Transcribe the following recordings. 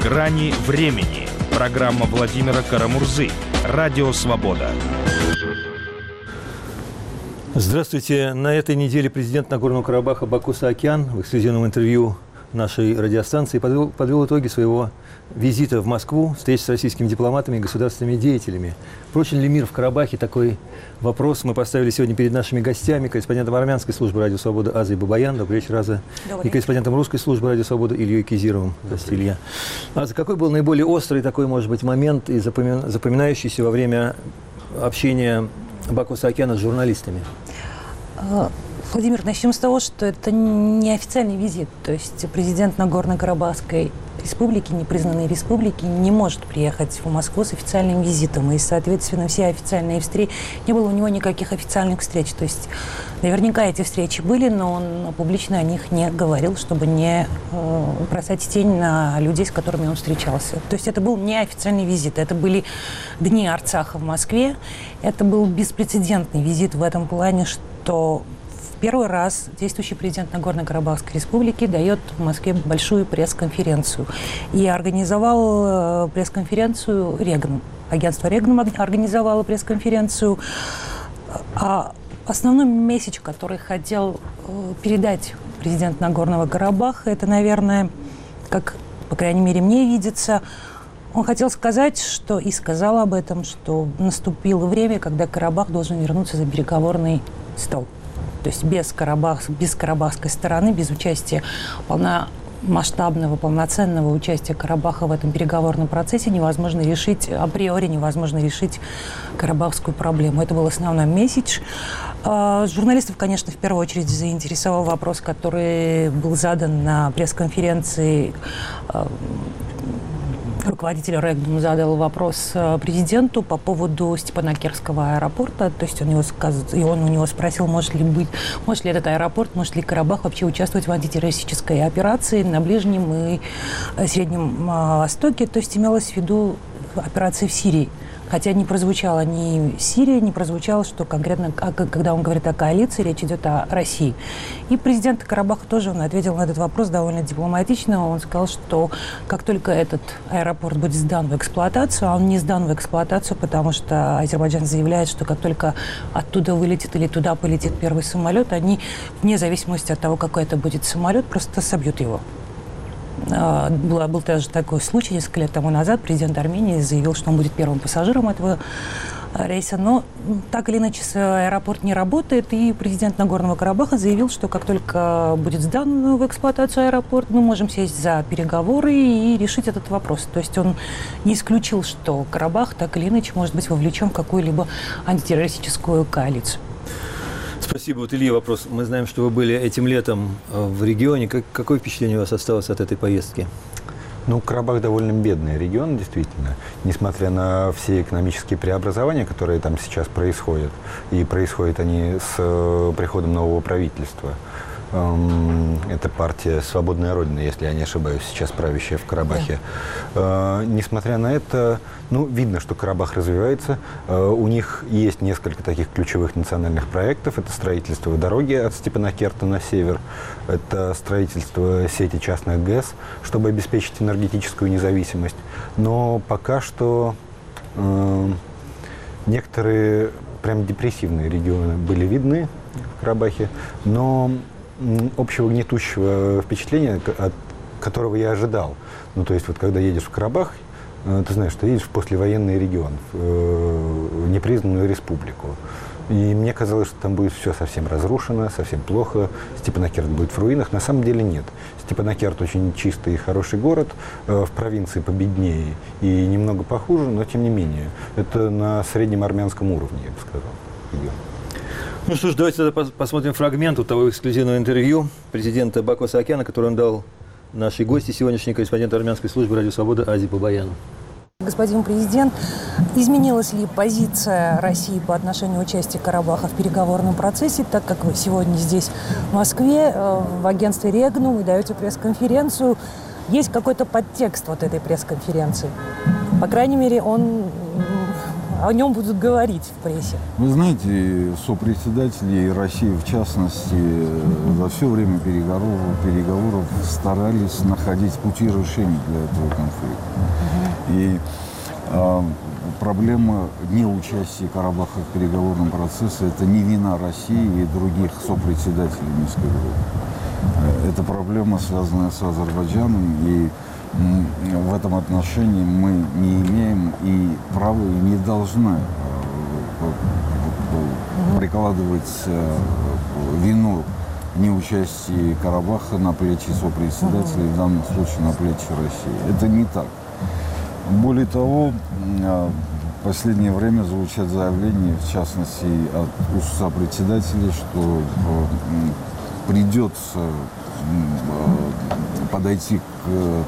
«Грани времени». Программа Владимира Карамурзы. Радио «Свобода». Здравствуйте. На этой неделе президент Нагорного Карабаха Баку Саакян в эксклюзивном интервью нашей радиостанции подвел итоги своего визита в Москву, встреч с российскими дипломатами и государственными деятелями. Прочен ли мир в Карабахе? Такой вопрос мы поставили сегодня перед нашими гостями, корреспондентом армянской службы «Радио Свобода» Азой Бабаян. Добрый вечер, Аза. И корреспондентом русской службы «Радио Свобода» Ильей Кизировым. Здравствуйте, Илья. Аза, какой был наиболее острый такой, может быть, момент и запоминающийся во время общения Баку Саакяна с журналистами? Владимир, начнем с того, что это не официальный визит. То есть президент Нагорно-Карабахской республики, непризнанной республики, не может приехать в Москву с официальным визитом. И, соответственно, все официальные встречи, не было у него никаких официальных встреч. То есть наверняка эти встречи были, но он публично о них не говорил, чтобы не бросать тень на людей, с которыми он встречался. То есть это был не официальный визит. Это были дни Арцаха в Москве. Это был беспрецедентный визит в этом плане, что первый раз действующий президент Нагорно-Карабахской республики дает в Москве большую пресс-конференцию. И организовал пресс-конференцию Регнум. Агентство Регнум организовало пресс-конференцию. А основной месседж, который хотел передать президент Нагорного Карабаха, это, наверное, как, по крайней мере, мне видится, он хотел сказать, что и сказал об этом, что наступило время, когда Карабах должен вернуться за переговорный стол. То есть без карабахской стороны, без участия полномасштабного, полноценного участия Карабаха в этом переговорном процессе невозможно решить, априори невозможно решить карабахскую проблему. Это был основной месседж. Журналистов, конечно, в первую очередь заинтересовал вопрос, который был задан на пресс-конференции. Руководитель Регнум задал вопрос президенту по поводу Степанакерского аэропорта. То есть он у него спросил, может ли этот аэропорт, может ли Карабах вообще участвовать в антитеррористической операции на Ближнем и Среднем Востоке. То есть имелось в виду операции в Сирии. Хотя не прозвучало ни Сирия, не прозвучало, что конкретно, когда он говорит о коалиции, речь идет о России. И президент Карабаха тоже он ответил на этот вопрос довольно дипломатично. Он сказал, что как только этот аэропорт будет сдан в эксплуатацию, а он не сдан в эксплуатацию, потому что Азербайджан заявляет, что как только оттуда вылетит или туда полетит первый самолет, они, вне зависимости от того, какой это будет самолет, просто собьют его. Был даже такой случай несколько лет тому назад. Президент Армении заявил, что он будет первым пассажиром этого рейса. Но так или иначе аэропорт не работает. И президент Нагорного Карабаха заявил, что как только будет сдан в эксплуатацию аэропорт, мы можем сесть за переговоры и решить этот вопрос. То есть он не исключил, что Карабах так или иначе может быть вовлечен в какую-либо антитеррористическую коалицию. Спасибо. Вот, Илья, вопрос. Мы знаем, что вы были этим летом в регионе. Какое впечатление у вас осталось от этой поездки? Ну, Карабах довольно бедный регион, действительно. Несмотря на все экономические преобразования, которые там сейчас происходят, и происходят они с приходом нового правительства. Это партия «Свободная Родина», если я не ошибаюсь, сейчас правящая в Карабахе. Да. Несмотря на это, видно, что Карабах развивается. У них есть несколько таких ключевых национальных проектов. Это строительство дороги от Степанакерта на север, это строительство сети частных ГЭС, чтобы обеспечить энергетическую независимость. Но пока что некоторые прям депрессивные регионы были видны в Карабахе, но общего гнетущего впечатления, от которого я ожидал. То есть, вот когда едешь в Карабах, ты знаешь, что едешь в послевоенный регион, в непризнанную республику. И мне казалось, что там будет все совсем разрушено, совсем плохо, Степанакерт будет в руинах. На самом деле нет. Степанакерт очень чистый и хороший город, в провинции победнее и немного похуже, но тем не менее. Это на среднем армянском уровне, я бы сказал, регион. Ну что ж, давайте тогда посмотрим фрагмент того эксклюзивного интервью президента Баку Саакяна, который он дал нашей гости, сегодняшней корреспондент армянской службы «Радио Свобода» Азе Бабаян. Господин президент, изменилась ли позиция России по отношению участия Карабаха в переговорном процессе, так как вы сегодня здесь, в Москве, в агентстве Регнум, вы даете пресс-конференцию? Есть какой-то подтекст вот этой пресс-конференции? По крайней мере, он о нем будут говорить в прессе? Вы знаете, сопредседатели России, в частности, за все время переговоров старались находить пути решения для этого конфликта. И проблема неучастия Карабаха в переговорном процессе – это не вина России и других сопредседателей Минской группы. Это проблема, связанная с Азербайджаном, и в этом отношении мы не имеем и права, и не должны прикладывать вину неучастия Карабаха на плечи сопредседателей, в данном случае на плечи России. Это не так. Более того, в последнее время звучат заявления, в частности, от сопредседателей, что придется подойти к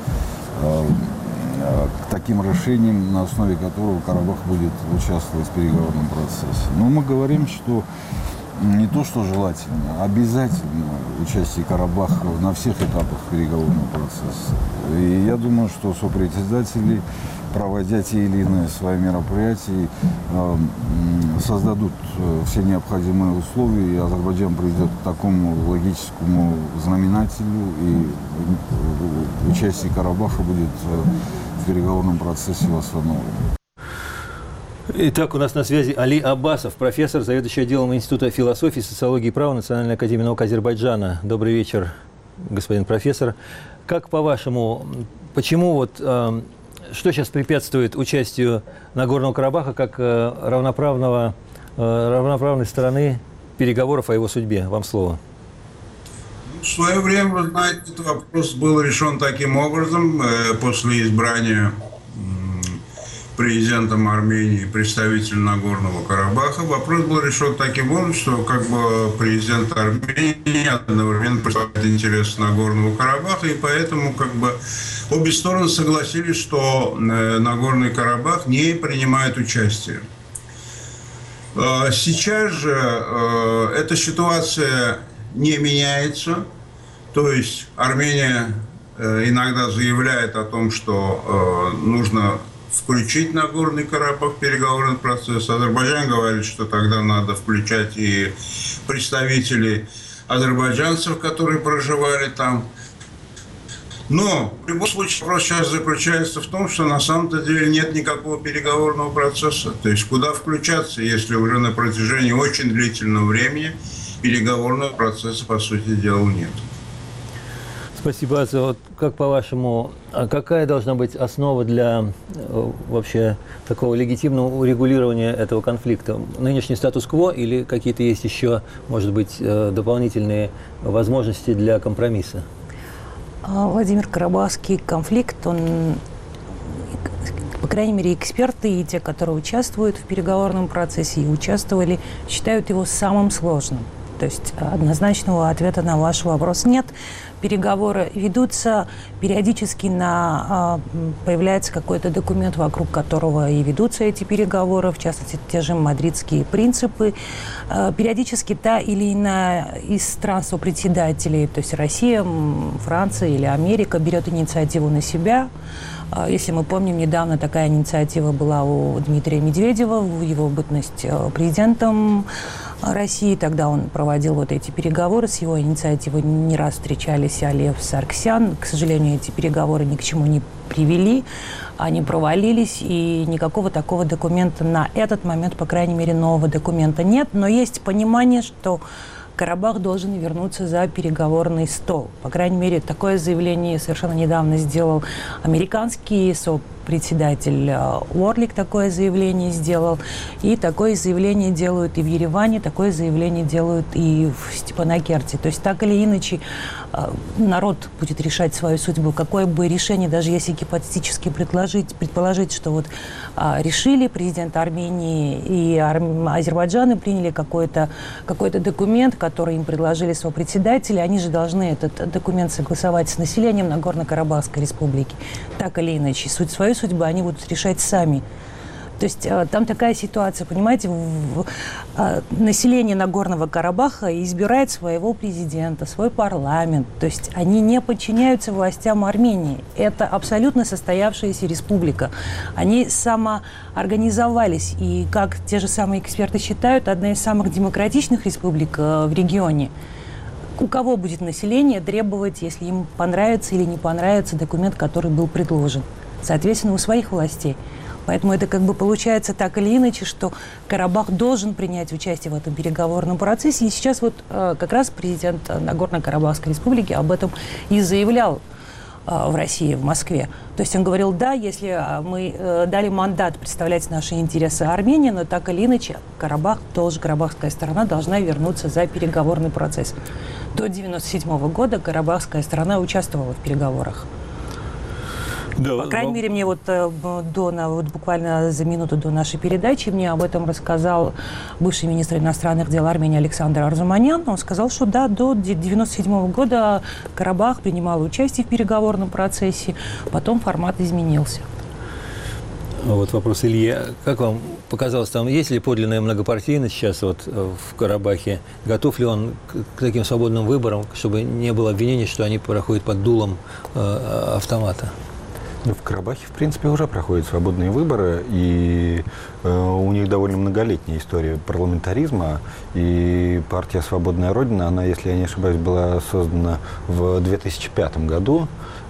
таким решениям, на основе которого Карабах будет участвовать в переговорном процессе. Но мы говорим, что не то, что желательно, а обязательно участие Карабаха на всех этапах переговорного процесса. И я думаю, что сопредседатели, проводя те или иные свои мероприятия, создадут все необходимые условия, и Азербайджан придет к такому логическому знаменателю, и участие Карабаха будет в переговорном процессе восстановлено. Итак, у нас на связи Али Аббасов, профессор, заведующий отделом Института философии, социологии и права Национальной академии наук Азербайджана. Добрый вечер, господин профессор. Как по-вашему, почему что сейчас препятствует участию Нагорного Карабаха как равноправной стороны переговоров о его судьбе? Вам слово. В свое время, вы знаете, этот вопрос был решен таким образом. После избрания президентом Армении представитель Нагорного Карабаха, вопрос был решен таким образом, что президент Армении одновременно представляет интересы Нагорного Карабаха, и поэтому обе стороны согласились, что Нагорный Карабах не принимает участие. Сейчас же эта ситуация не меняется, то есть Армения иногда заявляет о том, что нужно включить Нагорный Карабах в переговорный процесс. Азербайджан говорит, что тогда надо включать и представителей азербайджанцев, которые проживали там. Но в любом случае вопрос сейчас заключается в том, что на самом-то деле нет никакого переговорного процесса. То есть куда включаться, если уже на протяжении очень длительного времени переговорного процесса, по сути дела, нет. Спасибо, Аса. Вот как по-вашему, какая должна быть основа для вообще такого легитимного урегулирования этого конфликта? Нынешний статус-кво или какие-то есть еще, может быть, дополнительные возможности для компромисса? Владимир, Карабахский конфликт, он, по крайней мере, эксперты и те, которые участвуют в переговорном процессе и участвовали, считают его самым сложным. То есть однозначного ответа на ваш вопрос нет. Переговоры ведутся, периодически появляется какой-то документ, вокруг которого и ведутся эти переговоры, в частности, те же мадридские принципы. Периодически та или иная из стран-сопредседателей, то есть Россия, Франция или Америка, берет инициативу на себя. Если мы помним, недавно такая инициатива была у Дмитрия Медведева, в его бытность президентом России. Тогда он проводил вот эти переговоры. С его инициативой не раз встречались Алиев, Сарксян. К сожалению, эти переговоры ни к чему не привели. Они провалились, и никакого такого документа на этот момент, по крайней мере, нового документа нет. Но есть понимание, что Карабах должен вернуться за переговорный стол. По крайней мере, такое заявление совершенно недавно сделал американский сопредседатель Уорлик, такое заявление сделал. И такое заявление делают и в Ереване, такое заявление делают и в Степанакерте. То есть так или иначе народ будет решать свою судьбу. Какое бы решение, даже если гипотетически предположить, что вот решили президент Армении и Азербайджана приняли какой-то документ, который им предложили сопредседатели, они же должны этот документ согласовать с населением Нагорно-Карабахской республики. Так или иначе, свою судьбу они будут решать сами. То есть там такая ситуация, понимаете, население Нагорного Карабаха избирает своего президента, свой парламент. То есть они не подчиняются властям Армении. Это абсолютно состоявшаяся республика. Они самоорганизовались. И, как те же самые эксперты считают, одна из самых демократичных республик в регионе. У кого будет население требовать, если им понравится или не понравится документ, который был предложен? Соответственно, у своих властей. Поэтому это как бы получается так или иначе, что Карабах должен принять участие в этом переговорном процессе. И сейчас вот как раз президент Нагорно-Карабахской республики об этом и заявлял в России, в Москве. То есть он говорил, да, если мы дали мандат представлять наши интересы Армении, но так или иначе карабахская сторона должна вернуться за переговорный процесс. До 1997 года карабахская сторона участвовала в переговорах. Да, по крайней мере, мне буквально за минуту до нашей передачи мне об этом рассказал бывший министр иностранных дел Армении Александр Арзуманян. Он сказал, что да, до 1997 года Карабах принимал участие в переговорном процессе, потом формат изменился. Вот вопрос Ильи. Как вам показалось, там есть ли подлинная многопартийность сейчас вот в Карабахе? Готов ли он к таким свободным выборам, чтобы не было обвинений, что они проходят под дулом автомата? В Карабахе, в принципе, уже проходят свободные выборы, и у них довольно многолетняя история парламентаризма. И партия «Свободная Родина», она, если я не ошибаюсь, была создана в 2005 году.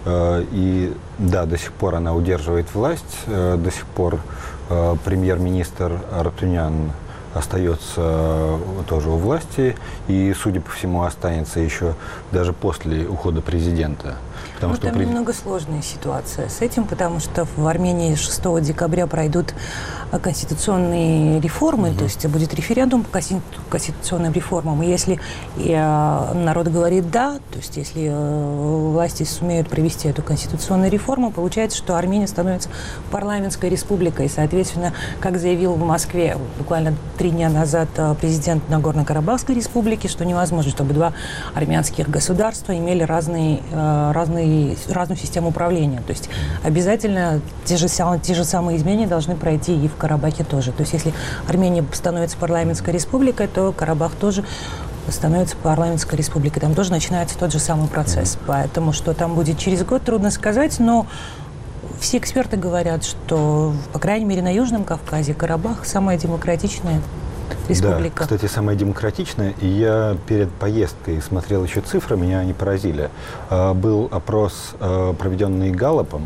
И да, до сих пор она удерживает власть, до сих пор премьер-министр Артунян остается тоже у власти и, судя по всему, останется еще даже после ухода президента. Там немного сложная ситуация с этим, потому что в Армении 6 декабря пройдут конституционные реформы, то есть будет референдум по конституционным реформам. И если народ говорит «да», то есть если власти сумеют провести эту конституционную реформу, получается, что Армения становится парламентской республикой. И, соответственно, как заявил в Москве буквально 3 дня назад президент Нагорно-Карабахской республики, что невозможно, чтобы два армянских государства имели разную систему управления. То есть обязательно те же самые изменения должны пройти и в Карабахе тоже. То есть если Армения становится парламентской республикой, то Карабах тоже становится парламентской республикой. Там тоже начинается тот же самый процесс. Поэтому что там будет через год, трудно сказать, но все эксперты говорят, что, по крайней мере, на Южном Кавказе Карабах самая демократичная республика. Да, кстати, самая демократичная. И я перед поездкой смотрел еще цифры, меня они поразили. Был опрос, проведенный Галлопом,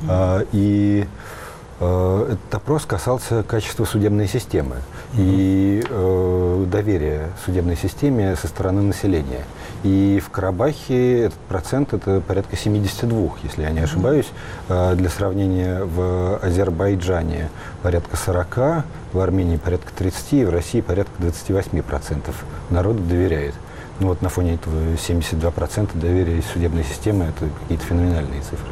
и этот опрос касался качества судебной системы и доверия судебной системе со стороны населения. И в Карабахе этот процент это порядка 72, если я не ошибаюсь. Для сравнения, в Азербайджане порядка 40, в Армении порядка 30, и в России порядка 28% народу доверяет. Ну вот на фоне этого 72% доверия судебной системы – это какие-то феноменальные цифры.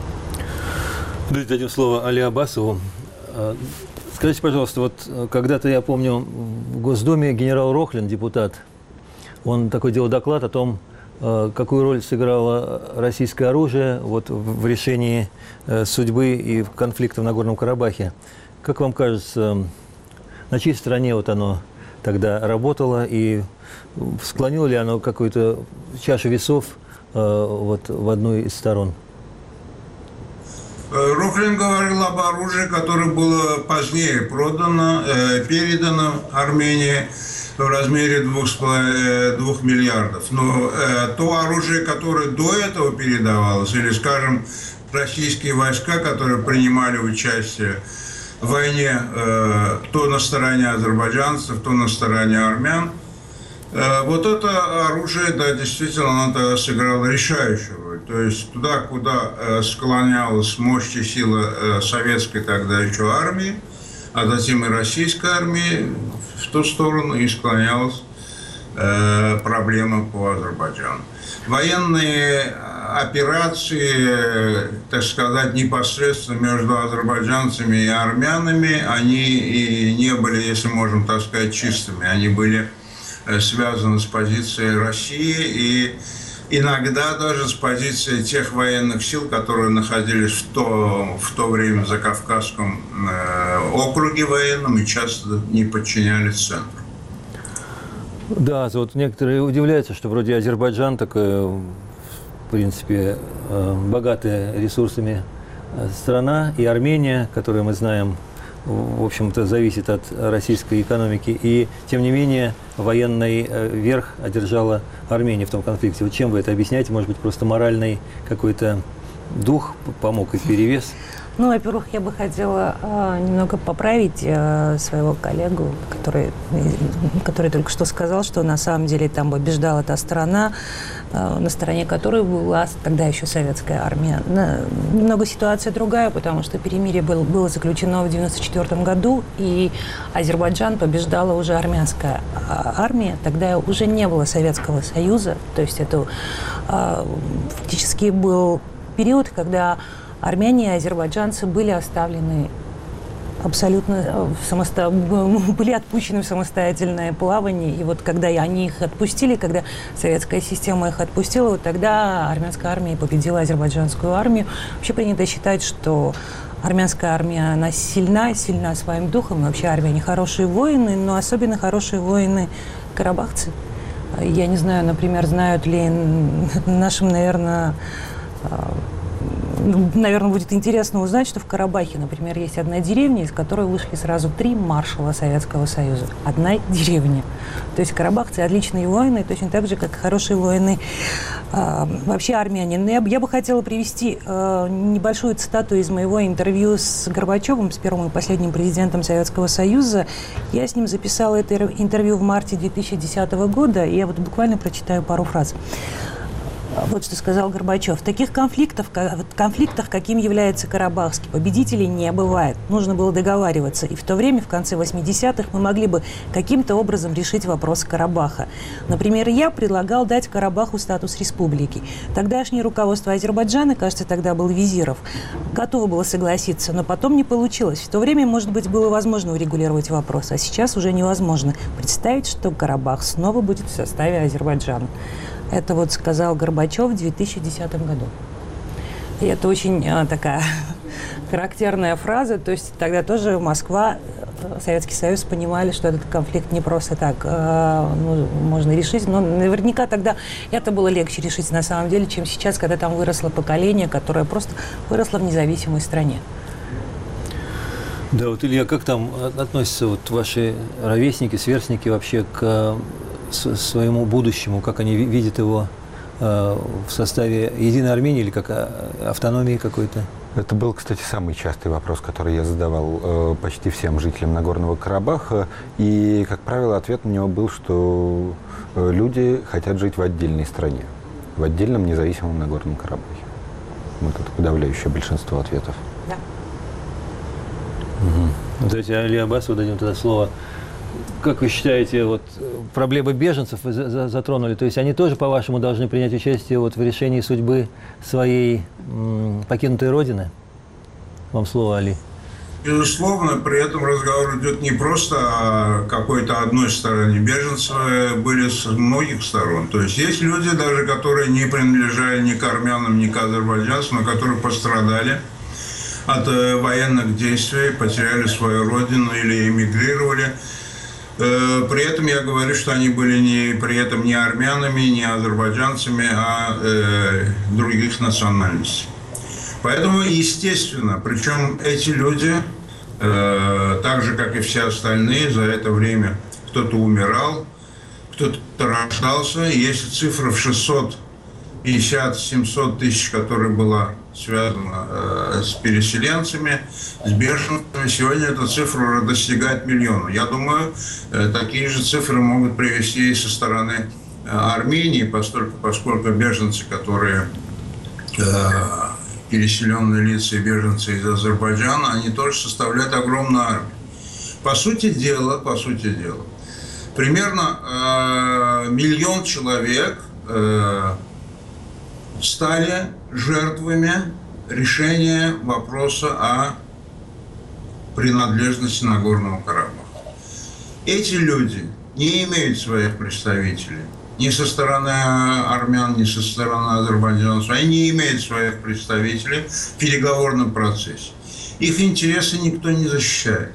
Давайте дадим слово Али Аббасову. Скажите, пожалуйста, вот когда-то, я помню, в Госдуме генерал Рохлин, депутат, он такой делал доклад о том, какую роль сыграло российское оружие вот, в решении судьбы и конфликта в Нагорном Карабахе. Как вам кажется, на чьей стороне вот оно тогда работало и склонило ли оно какую-то чашу весов вот, в одну из сторон? Рохлин говорил об оружии, которое было позднее передано Армении в размере 2 миллиардов. Но то оружие, которое до этого передавалось, или, скажем, российские войска, которые принимали участие в войне то на стороне азербайджанцев, то на стороне армян, вот это оружие, да, действительно, оно сыграло решающую роль. То есть туда, куда склонялась мощь и сила советской тогда еще армии, а затем и российской армии, в ту сторону и склонялась проблема по Азербайджану. Военные операции, так сказать, непосредственно между азербайджанцами и армянами, они и не были, если можем так сказать, чистыми. Они были связаны с позицией России, и иногда даже с позиции тех военных сил, которые находились в то время в Закавказском округе военном и часто не подчинялись центру. Да, вот некоторые удивляются, что вроде Азербайджан такая, в принципе, богатая ресурсами страна, и Армения, которую мы знаем, в общем-то, зависит от российской экономики, и, тем не менее, военный верх одержала Армения в том конфликте. Вот чем вы это объясняете? Может быть, просто моральный какой-то дух помог и перевес? Ну, во-первых, я бы хотела немного поправить своего коллегу, который только что сказал, что на самом деле там побеждала та страна, на стороне которой была тогда еще советская армия. Немного ситуация другая, потому что перемирие было заключено в 1994 году, и Азербайджан побеждала уже армянская армия. Тогда уже не было Советского Союза, то есть это фактически был период, когда армяне и азербайджанцы были оставлены абсолютно были отпущены в самостоятельное плавание. И вот когда они их отпустили, когда советская система их отпустила, вот тогда армянская армия победила азербайджанскую армию. Вообще принято считать, что армянская армия, она сильна своим духом. И вообще армия не хорошие воины, но особенно хорошие воины карабахцы. Я не знаю, например, знают ли нашим, наверное, будет интересно узнать, что в Карабахе, например, есть одна деревня, из которой вышли сразу 3 маршала Советского Союза. Одна деревня. То есть карабахцы отличные воины, точно так же, как и хорошие воины вообще армяне. Я бы хотела привести небольшую цитату из моего интервью с Горбачевым, с первым и последним президентом Советского Союза. Я с ним записала это интервью в марте 2010 года, и я вот буквально прочитаю пару фраз. Вот что сказал Горбачев. В таких конфликтах, каким является Карабахский, победителей не бывает. Нужно было договариваться. И в то время, в конце 80-х, мы могли бы каким-то образом решить вопрос Карабаха. Например, я предлагал дать Карабаху статус республики. Тогдашнее руководство Азербайджана, кажется, тогда был Визиров, готово было согласиться, но потом не получилось. В то время, может быть, было возможно урегулировать вопрос, а сейчас уже невозможно представить, что Карабах снова будет в составе Азербайджана. Это вот сказал Горбачев в 2010 году. И это очень такая характерная фраза. То есть тогда тоже Москва, Советский Союз понимали, что этот конфликт не просто так можно решить. Но наверняка тогда это было легче решить на самом деле, чем сейчас, когда там выросло поколение, которое просто выросло в независимой стране. Да, вот, Илья, как там относятся вот ваши ровесники, сверстники вообще к своему будущему, как они видят его в составе Единой Армении или как автономии какой-то? Это был, кстати, самый частый вопрос, который я задавал почти всем жителям Нагорного Карабаха. И, как правило, ответ на него был, что люди хотят жить в отдельной стране, в отдельном независимом Нагорном Карабахе. Вот это подавляющее большинство ответов. Да. Угу. Давайте Али Аббасову дадим тогда слово. Как вы считаете, вот проблемы беженцев вы затронули, то есть они тоже, по-вашему, должны принять участие вот в решении судьбы своей покинутой родины? Вам слово, Али. Безусловно, при этом разговор идет не просто о какой-то одной стороне. Беженцы были с многих сторон. То есть есть люди даже, которые не принадлежали ни к армянам, ни к азербайджанцам, но которые пострадали от военных действий, потеряли свою родину или эмигрировали. При этом я говорю, что они были не армянами, не азербайджанцами, а других национальностей. Поэтому, естественно, причем эти люди, так же, как и все остальные, за это время кто-то умирал, кто-то рождался. Если цифра в 650-700 тысяч, которая была связана с переселенцами, с беженцами, сегодня эта цифра достигает 1 миллиона. Я думаю, такие же цифры могут привести и со стороны Армении, поскольку беженцы, которые переселенные лица и беженцы из Азербайджана, они тоже составляют огромную армию. По сути дела, примерно 1 миллион человек стали жертвами решения вопроса о принадлежности Нагорного Карабаха. Эти люди не имеют своих представителей ни со стороны армян, ни со стороны азербайджанцев. Они не имеют своих представителей в переговорном процессе. Их интересы никто не защищает.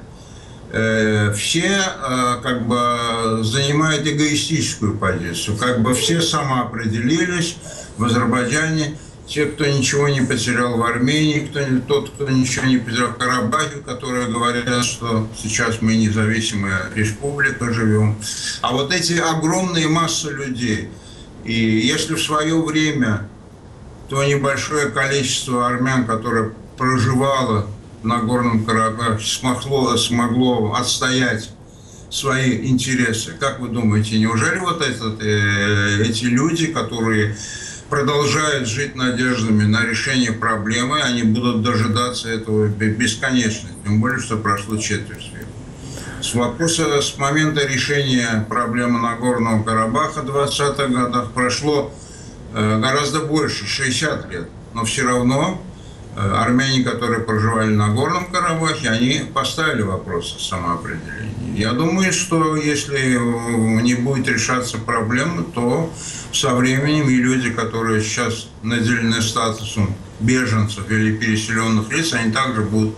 Все как бы занимают эгоистическую позицию. Как бы все самоопределились в Азербайджане. Те, кто ничего не потерял в Армении, тот, кто ничего не потерял в Карабахе, которые говорят, что сейчас мы независимая республика живем. А вот эти огромные массы людей, и если в свое время то небольшое количество армян, которое проживало в Нагорном Карабахе, смогло отстоять свои интересы, как вы думаете, неужели вот эти люди, которые продолжают жить надеждами на решение проблемы, они будут дожидаться этого бесконечно, тем более, что прошло четверть века. С момента решения проблемы Нагорного Карабаха в 20-х годах прошло гораздо больше, 60 лет, но все равно армяне, которые проживали на Горном Карабахе, они поставили вопрос о самоопределении. Я думаю, что если не будет решаться проблема, то со временем и люди, которые сейчас наделены статусом беженцев или переселенных лиц, они также будут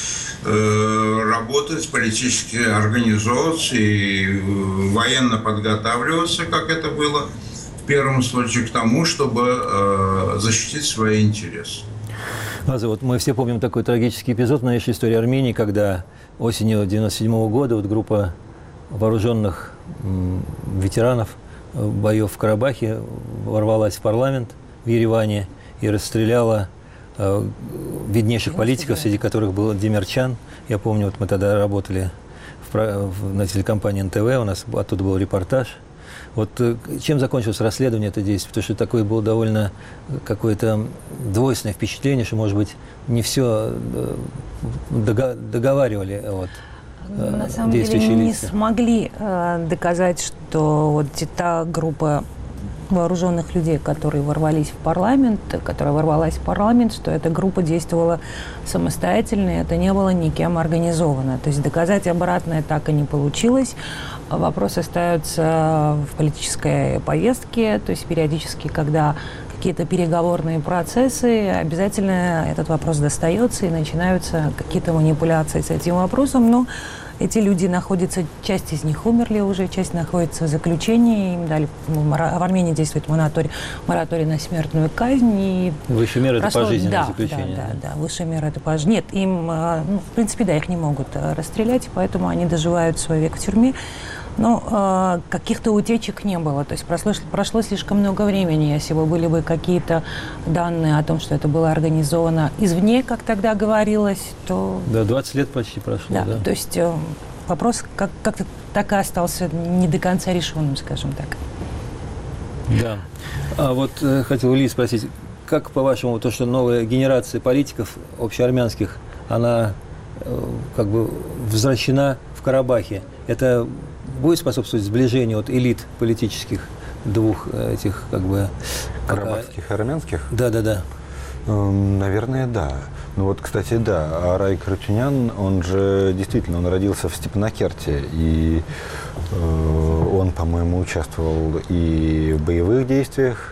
работать, политически организовываться и военно подготавливаться, как это было в первом случае, к тому, чтобы защитить свои интересы. Вот мы все помним такой трагический эпизод в новейшей истории Армении, когда осенью 1997 года вот группа вооруженных ветеранов боев в Карабахе ворвалась в парламент в Ереване и расстреляла виднейших политиков, среди которых был Демирчан. Я помню, вот мы тогда работали на телекомпании НТВ, у нас оттуда был репортаж. Вот чем закончилось расследование этого действия? Потому что такое было довольно какое-то двойственное впечатление, что, может быть, не все договаривали на самом деле не смогли доказать, что вот та группа вооруженных людей, которые ворвалась в парламент, что эта группа действовала самостоятельно, и это не было никем организовано. То есть доказать обратное так и не получилось. Вопрос остается в политической повестке, то есть периодически, когда какие-то переговорные процессы, обязательно этот вопрос достается и начинаются какие-то манипуляции с этим вопросом, но эти люди находятся, часть из них умерли уже, часть находится в заключении, им дали, в Армении действует мораторий на смертную казнь. И высшая мера – это пожизненное заключение. Да, высшая мера – это пожизненное. Нет, им, в принципе, да, их не могут расстрелять, поэтому они доживают свой век в тюрьме. Но каких-то утечек не было. То есть прошло слишком много времени. Если бы были бы какие-то данные о том, что это было организовано извне, как тогда говорилось, то… Да, 20 лет почти прошло. Да. То есть вопрос как-то так и остался не до конца решенным, скажем так. Да. А вот хотел Ильи спросить, как, по-вашему, то, что новая генерация политиков общеармянских, она как бы возвращена в Карабахе, это будет способствовать сближению от элит политических двух этих, как бы… Карабахских и армянских? Да. Наверное, да. Ну вот, кстати, да, Арай Каратюнян, он же действительно, он родился в Степанакерте, и он, по-моему, участвовал и в боевых действиях.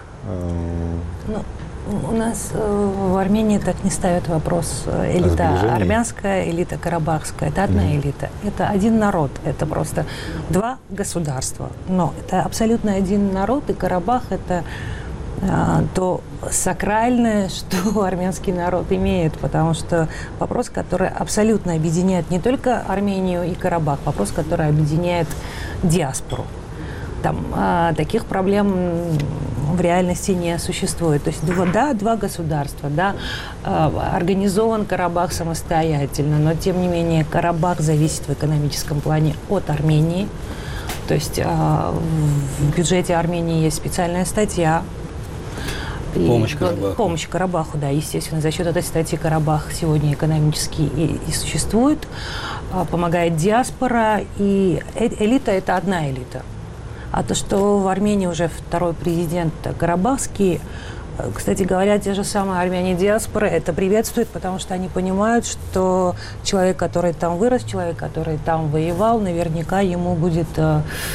У нас в Армении так не ставят вопрос элита армянская, элита карабахская. Это одна элита. Это один народ. Это просто два государства. Но это абсолютно один народ, и Карабах – это то сакральное, что армянский народ имеет, потому что вопрос, который абсолютно объединяет не только Армению и Карабах, вопрос, который объединяет диаспору. Там таких проблем в реальности не существует. То есть, два государства, организован Карабах самостоятельно, но, тем не менее, Карабах зависит в экономическом плане от Армении. То есть в бюджете Армении есть специальная статья. Помощь Карабаху, да, естественно. За счет этой статьи Карабах сегодня экономически и существует. Помогает диаспора, и элита – это одна элита. А то, что в Армении уже второй президент карабахский, кстати говоря, те же самые армяне диаспоры это приветствуют, потому что они понимают, что человек, который там вырос, человек, который там воевал, наверняка ему будет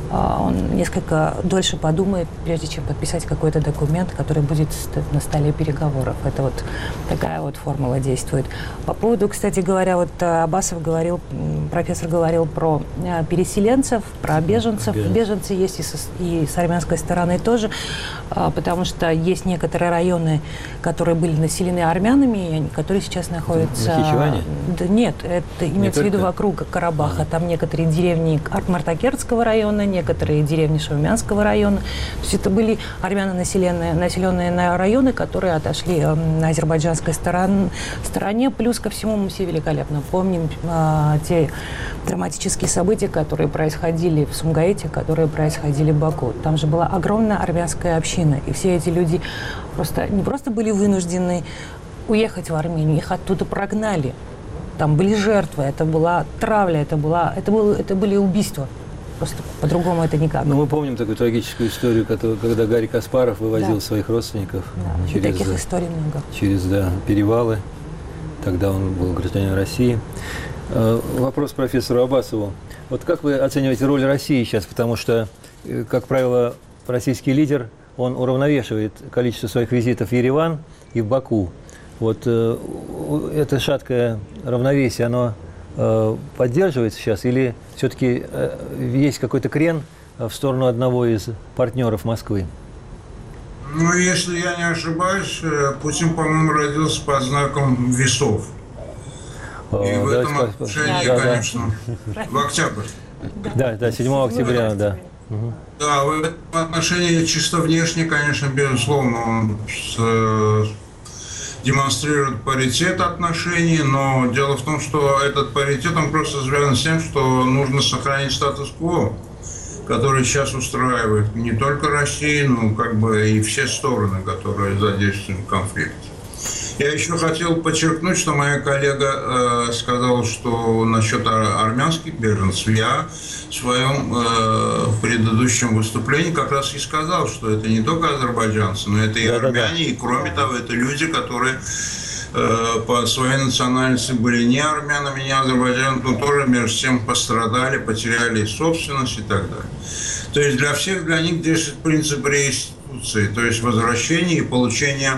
он несколько дольше подумает, прежде чем подписать какой-то документ, который будет на столе переговоров. Это вот такая вот формула действует. По поводу, кстати говоря, вот Аббасов говорил, профессор говорил про переселенцев, про беженцев. Беженцы есть и с армянской стороны тоже, потому что есть некоторые районы, которые были населены армянами, которые сейчас находятся... Нахичеване? Да, нет, это имеется в виду вокруг Карабаха. Там некоторые деревни Мартакерского района, некоторые деревни Шаумянского района. То есть это были армяно-населенные районы, которые отошли на азербайджанской стороне. Плюс ко всему мы все великолепно помним те драматические события, которые происходили в Сумгаите, которые происходили в Баку. Там же была огромная армянская община. И все эти люди не просто были вынуждены уехать в Армению, их оттуда прогнали. Там были жертвы, это была травля, это были убийства. Просто по-другому это никак. Ну, мы помним такую трагическую историю, когда Гарри Каспаров вывозил своих родственников таких историй много. Через перевалы. Тогда он был гражданином России. Вопрос профессору Аббасову. Вот как вы оцениваете роль России сейчас? Потому что, как правило, российский лидер, он уравновешивает количество своих визитов в Ереван и в Баку. Вот это шаткое равновесие, оно поддерживается сейчас или все-таки есть какой-то крен в сторону одного из партнеров Москвы? Ну, если я не ошибаюсь, Путин, по-моему, родился под знаком весов. И в этом отношении, конечно, в октябрь. Да, 7 октября, да. Да, в этом отношении чисто внешне, конечно, безусловно, он демонстрирует паритет отношений, но дело в том, что этот паритет, он просто связан с тем, что нужно сохранить статус-кво, который сейчас устраивает не только Россию, но как бы и все стороны, которые задействованы в конфликте. Я еще хотел подчеркнуть, что моя коллега сказала, что насчет армянских беженцев, я в своем предыдущем выступлении как раз и сказал, что это не только азербайджанцы, но это и армяне, и кроме того, это люди, которые по своей национальности были не армянами, не азербайджанцами, но тоже между тем пострадали, потеряли собственность и так далее. То есть для всех, для них действует принцип реинституции, то есть возвращение и получение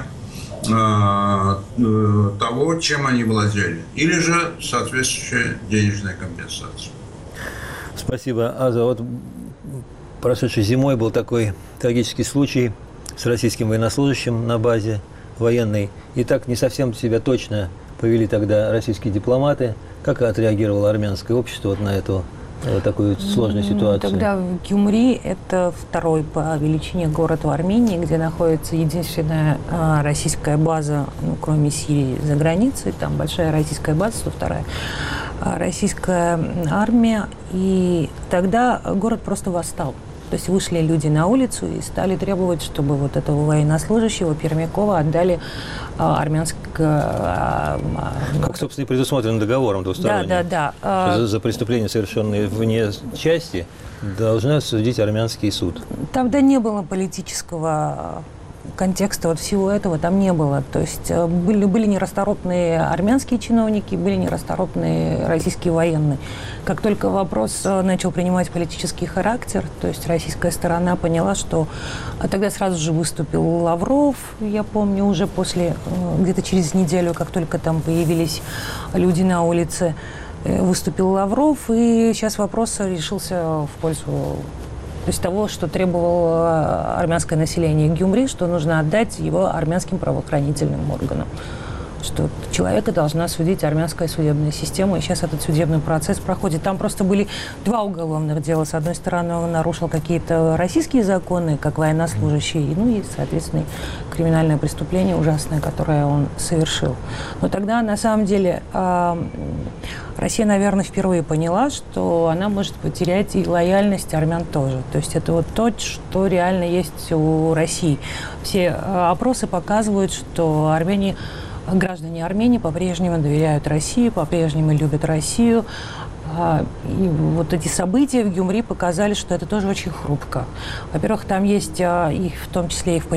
того, чем они владели, или же соответствующая денежная компенсация. Спасибо, Аза. Вот прошедшей зимой был такой трагический случай с российским военнослужащим на базе военной. И так не совсем себя точно повели тогда российские дипломаты. Как отреагировало армянское общество вот на эту такую сложную ситуацию? Тогда в Гюмри, это второй по величине город в Армении, где находится единственная российская база, ну, кроме Сирии, за границей. Там большая российская база, 102-я российская армия. И тогда город просто восстал. То есть вышли люди на улицу и стали требовать, чтобы вот этого военнослужащего Пермякова отдали армянское... Как, собственно, и предусмотрено договором двусторонним. Да. За преступления, совершенные вне части, должны осудить армянский суд. Тогда не было политического контекста вот всего этого, там не было. То есть были нерасторопные армянские чиновники, были нерасторопные российские военные. Как только вопрос начал принимать политический характер, то есть российская сторона поняла, что... Тогда сразу же выступил Лавров, я помню, уже после, где-то через неделю, как только там появились люди на улице, выступил Лавров, и сейчас вопрос решился в пользу... То есть того, что требовало армянское население Гюмри, что нужно отдать его армянским правоохранительным органам. Что человека должна судить армянская судебная система, и сейчас этот судебный процесс проходит. Там просто были два уголовных дела. С одной стороны, он нарушил какие-то российские законы, как военнослужащий, ну и, соответственно, криминальное преступление ужасное, которое он совершил. Но тогда, на самом деле, Россия, наверное, впервые поняла, что она может потерять и лояльность армян тоже. То есть это вот то, что реально есть у России. Все опросы показывают, что граждане Армении по-прежнему доверяют России, по-прежнему любят Россию. И вот эти события в Гюмри показали, что это тоже очень хрупко. Во-первых, там есть, и в том числе и в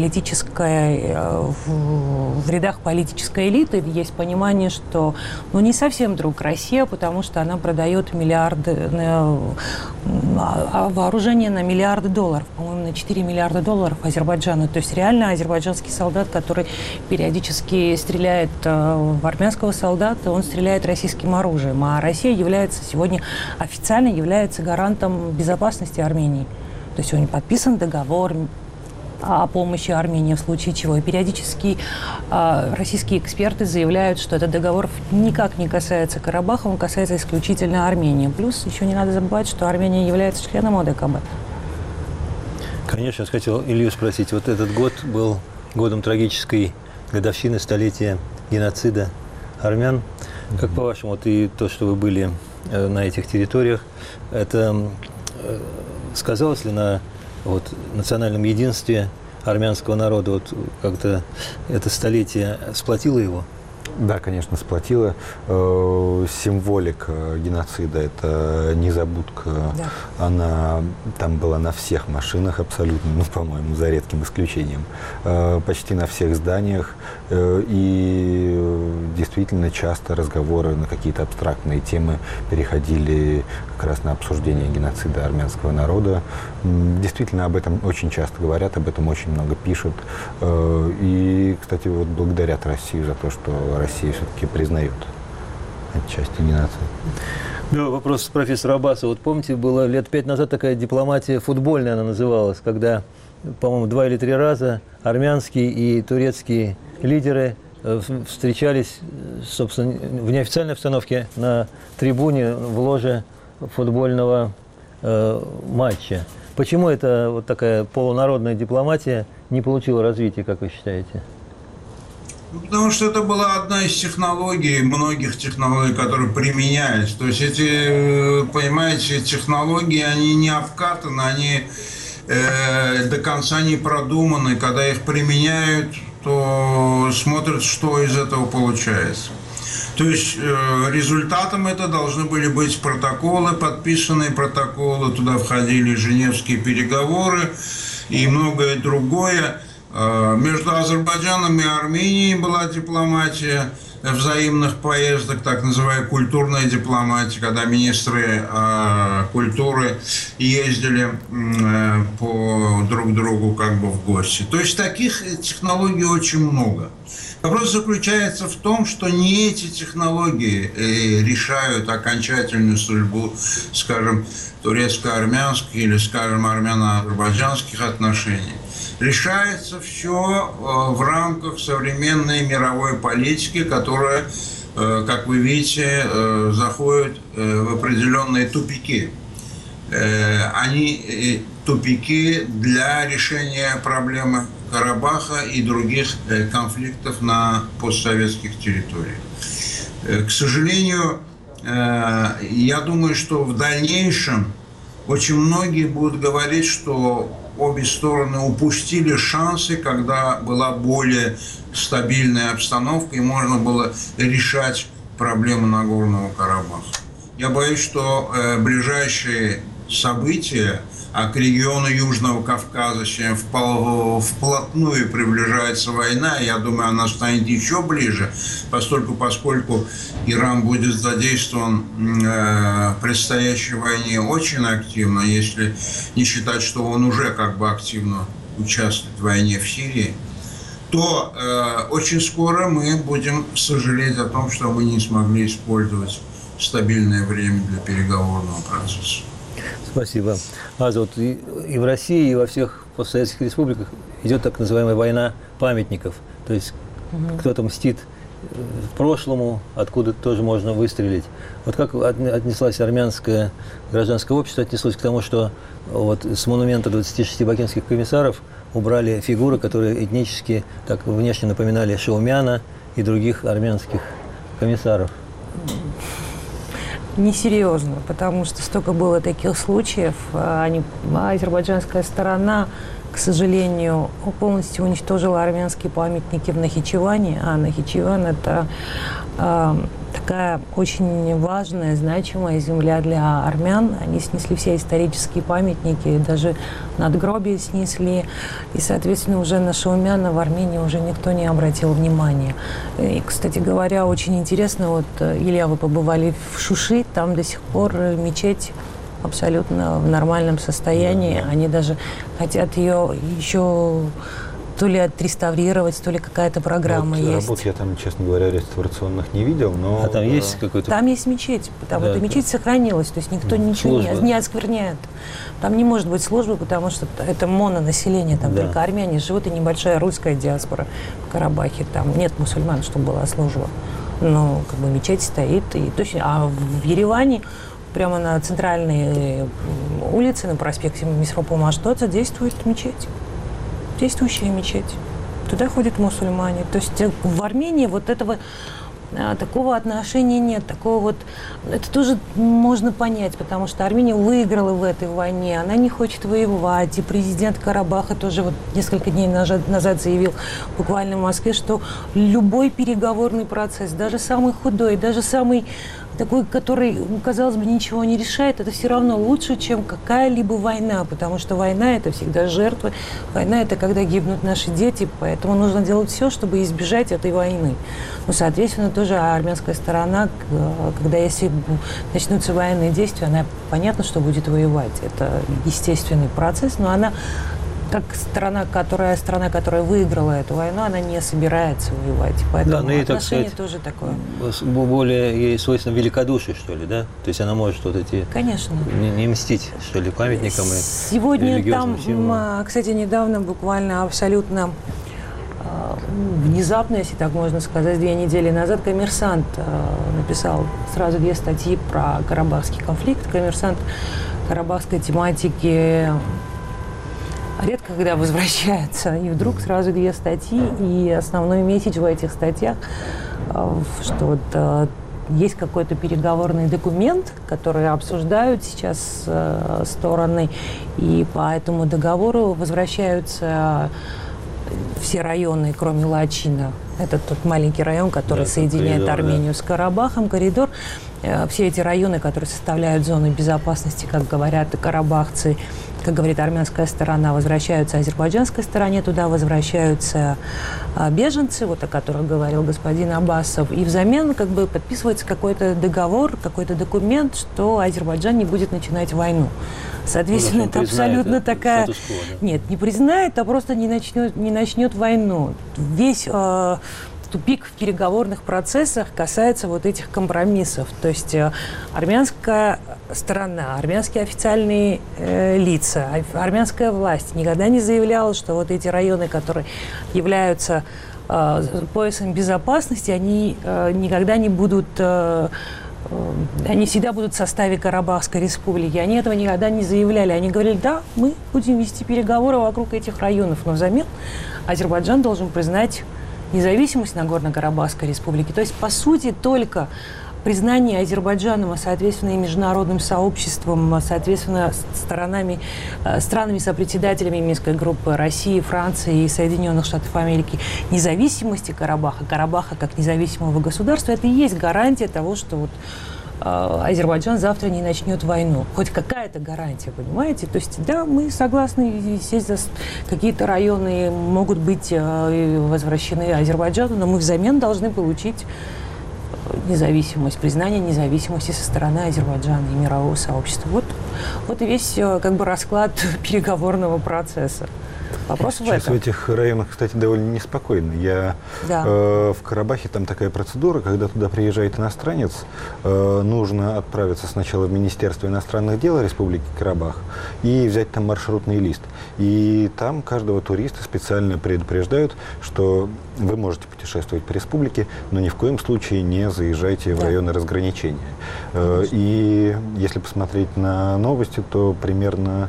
рядах политической элиты, есть понимание, что не совсем друг Россия, потому что она продает вооружение на миллиарды долларов, по-моему, на 4 миллиарда долларов Азербайджану. То есть реально азербайджанский солдат, который периодически стреляет в армянского солдата, он стреляет российским оружием. А Россия является сегодня, официально является гарантом безопасности Армении. То есть сегодня подписан договор о помощи Армении в случае чего. И периодически российские эксперты заявляют, что этот договор никак не касается Карабаха, он касается исключительно Армении. Плюс еще не надо забывать, что Армения является членом ОДКБ. Конечно, я хотел Илью спросить. Вот этот год был годом трагической годовщины столетия геноцида армян. Как по-вашему, вот и то, что вы были на этих территориях, это сказалось ли на национальном единстве армянского народа? Вот как-то это столетие сплотило его? Да, конечно, сплотило. Символика геноцида – это незабудка. Да. Она там была на всех машинах абсолютно, по-моему, за редким исключением. Почти на всех зданиях. И действительно часто разговоры на какие-то абстрактные темы переходили как раз на обсуждение геноцида армянского народа. Действительно, об этом очень часто говорят, об этом очень много пишут. И, кстати, вот благодарят Россию за то, что Россия все-таки признает отчасти геноцид. Да, вопрос профессора Аббаса. Вот помните, было лет 5 назад такая дипломатия футбольная, она называлась, когда, по-моему, 2 или 3 раза армянские и турецкие лидеры встречались, собственно, в неофициальной обстановке на трибуне в ложе футбольного матча. Почему эта вот такая полународная дипломатия не получила развития, как вы считаете? Потому что это была одна из технологий, многих технологий, которые применялись. То есть эти, понимаете, технологии, они не обкатаны, они до конца не продуманы. Когда их применяют, то смотрят, что из этого получается. То есть результатом это должны были быть протоколы, подписанные протоколы, туда входили женевские переговоры и многое другое. Между Азербайджаном и Арменией была дипломатия взаимных поездок, так называемая культурная дипломатия, когда министры культуры ездили по друг другу как бы в гости. То есть таких технологий очень много. Вопрос заключается в том, что не эти технологии решают окончательную судьбу, скажем, турецко-армянских или, скажем, армяно-азербайджанских отношений. Решается все в рамках современной мировой политики, которая, как вы видите, заходит в определенные тупики. Они тупики для решения проблемы Карабаха и других конфликтов на постсоветских территориях. К сожалению, я думаю, что в дальнейшем очень многие будут говорить, что обе стороны упустили шансы, когда была более стабильная обстановка и можно было решать проблему Нагорного Карабаха. Я боюсь, что ближайшие события, а к региону Южного Кавказа вплотную приближается война, я думаю, она станет еще ближе, поскольку Иран будет задействован в предстоящей войне очень активно, если не считать, что он уже как бы активно участвует в войне в Сирии, то очень скоро мы будем сожалеть о том, что мы не смогли использовать стабильное время для переговорного процесса. Спасибо. Аза, вот и в России, и во всех постсоветских республиках идет так называемая война памятников. То есть кто-то мстит прошлому, откуда тоже можно выстрелить. Вот как отнеслось армянское гражданское общество, отнеслось к тому, что вот с монумента 26 бакинских комиссаров убрали фигуры, которые этнически так внешне напоминали Шаумяна и других армянских комиссаров? Несерьезно, потому что столько было таких случаев. Азербайджанская сторона, к сожалению, полностью уничтожила армянские памятники в Нахичеване, а Нахичеван – это такая очень важная, значимая земля для армян. Они снесли все исторические памятники, даже надгробия снесли. И, соответственно, уже на Шаумяна в Армении уже никто не обратил внимания. И, кстати говоря, очень интересно, вот, Илья, вы побывали в Шуши, там до сих пор мечеть абсолютно в нормальном состоянии. Да. Они даже хотят ее еще то ли отреставрировать, то ли какая-то программа есть. Работ я там, честно говоря, реставрационных не видел, но... А там есть какой-то... Там есть мечеть, потому Да, что мечеть сохранилась, то есть никто ничего не оскверняет. Там не может быть службы, потому что это мононаселение, там только армяне живут и небольшая русская диаспора в Карабахе. Там нет мусульман, чтобы была служба. Но как бы мечеть стоит. И точно, а в Ереване прямо на центральной улице, на проспекте Мисропа Маштоца действует мечеть. Действующая мечеть. Туда ходят мусульмане. То есть в Армении вот этого такого отношения нет, такого вот... Это тоже можно понять, потому что Армения выиграла в этой войне, она не хочет воевать, и президент Карабаха тоже вот несколько дней назад заявил буквально в Москве, что любой переговорный процесс, даже самый худой, даже самый такой, который, казалось бы, ничего не решает, это все равно лучше, чем какая-либо война, потому что война – это всегда жертвы, война – это когда гибнут наши дети, поэтому нужно делать все, чтобы избежать этой войны. Ну, соответственно, тоже армянская сторона, когда если начнутся военные действия, она, понятно, что будет воевать. Это естественный процесс, но она, как страна, которая выиграла эту войну, она не собирается воевать. Поэтому да, отношение тоже такое. Более ей свойственно великодушие, что ли, да? То есть она может вот эти... Конечно. Не мстить, что ли, памятникам и сегодня там, кстати, недавно, буквально абсолютно внезапно, если так можно сказать, 2 недели назад «Коммерсант» написал сразу 2 статьи про карабахский конфликт. «Коммерсант» карабахской тематики редко когда возвращается. И вдруг сразу 2 статьи, и основной месседж в этих статьях, что вот есть какой-то переговорный документ, который обсуждают сейчас стороны, и по этому договору возвращаются все районы, кроме Лачина. Это тот маленький район, который соединяет Армению с Карабахом, коридор. Все эти районы, которые составляют зону безопасности, как говорят карабахцы, как говорит армянская сторона, возвращаются азербайджанской стороне, туда возвращаются беженцы, вот о которых говорил господин Аббасов, и взамен как бы подписывается какой-то договор, какой-то документ, что Азербайджан не будет начинать войну. Соответственно, это абсолютно такая... Нет, не признает, а просто не начнет войну. Весь тупик в переговорных процессах касается вот этих компромиссов. То есть армянская сторона, армянские официальные лица, армянская власть никогда не заявляла, что вот эти районы, которые являются поясом безопасности, они никогда не будут... Они всегда будут в составе Карабахской республики. Они этого никогда не заявляли. Они говорили, да, мы будем вести переговоры вокруг этих районов, но взамен Азербайджан должен признать независимость Нагорно-Карабахской республики. То есть, по сути, только признание Азербайджаном, а соответственно и международным сообществом, соответственно странами-сопредседателями Минской группы России, Франции и Соединенных Штатов Америки независимости Карабаха как независимого государства, это и есть гарантия того, что вот Азербайджан завтра не начнет войну. Хоть какая-то гарантия, понимаете? То есть, да, мы согласны, какие-то районы могут быть возвращены Азербайджану, но мы взамен должны получить независимость, признание независимости со стороны Азербайджана и мирового сообщества. Вот и весь как бы расклад переговорного процесса. Вопрос в этом. В этих районах, кстати, довольно неспокойно. В Карабахе там такая процедура, когда туда приезжает иностранец, нужно отправиться сначала в Министерство иностранных дел Республики Карабах и взять там маршрутный лист. И там каждого туриста специально предупреждают, что вы можете путешествовать по республике, но ни в коем случае не заезжайте в районы разграничения. И если посмотреть на новости, то примерно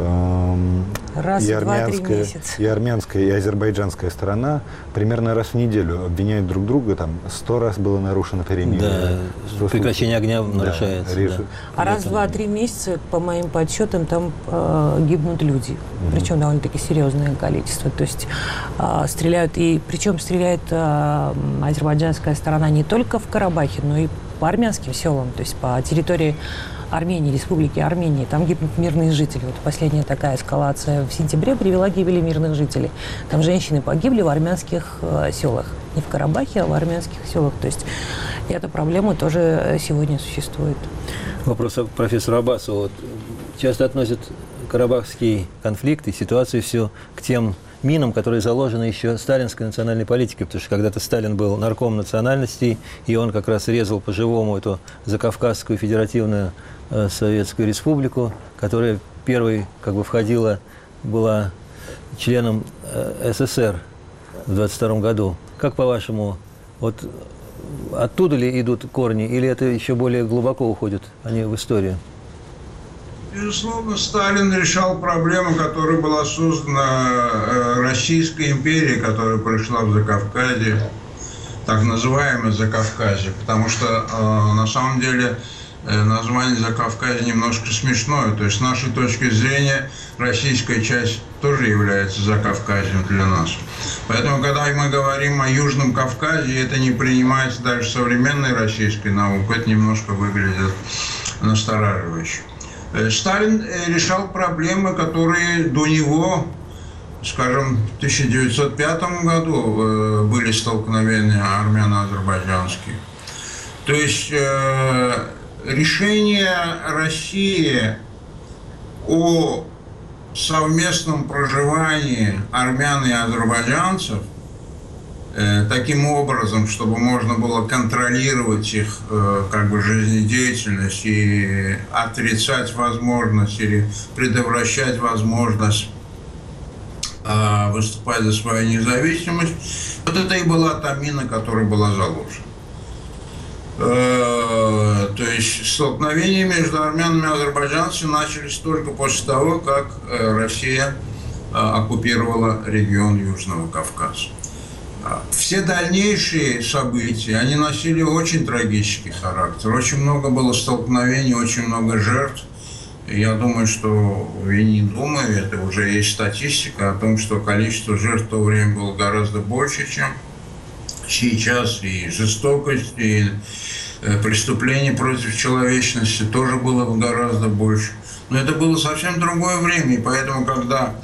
и армянская, и азербайджанская сторона примерно раз в неделю обвиняют друг друга. Там 100 раз было нарушено перемирие. Да, прекращение огня нарушается. А раз в 2-3 месяца, по моим подсчетам, там гибнут люди. Причем довольно-таки серьезное количество. То есть стреляют, и причем стреляет азербайджанская сторона не только в Карабахе, но и по армянским селам, то есть по территории Армении, Республики Армении. Там гибнут мирные жители. Вот последняя такая эскалация в сентябре привела к гибели мирных жителей. Там женщины погибли в армянских селах. Не в Карабахе, а в армянских селах. То есть эта проблема тоже сегодня существует. Вопрос профессору Аббасу. Вот, часто относят карабахский конфликт и ситуацию всю к тем минам, которые заложены еще сталинской национальной политикой, потому что когда-то Сталин был нарком национальностей, и он как раз резал по-живому эту Закавказскую федеративную Советскую Республику, которая первой как бы была членом СССР в 22 году. Как по-вашему, вот оттуда ли идут корни, или это еще более глубоко уходят они в историю? Безусловно, Сталин решал проблему, которая была создана Российской империей, которая пришла в Закавказье, так называемое Закавказье, потому что на самом деле название Закавказье немножко смешное. То есть с нашей точки зрения российская часть тоже является Закавказьем для нас. Поэтому, когда мы говорим о Южном Кавказе, это не принимается даже современной российской наукой, это немножко выглядит настораживающе. Сталин решал проблемы, которые до него, скажем, в 1905 году были столкновения армяно-азербайджанские. То есть решение России о совместном проживании армян и азербайджанцев таким образом, чтобы можно было контролировать их как бы жизнедеятельность и отрицать возможность или предотвращать возможность выступать за свою независимость. Вот это и была та мина, которая была заложена. То есть столкновения между армянами и азербайджанцами начались только после того, как Россия оккупировала регион Южного Кавказа. Все дальнейшие события, они носили очень трагический характер. Очень много было столкновений, очень много жертв. И я думаю, что, и не думаю, это уже есть статистика о том, что количество жертв в то время было гораздо больше, чем сейчас. И жестокость, и преступление против человечности тоже было гораздо больше. Но это было совсем другое время. И поэтому, когда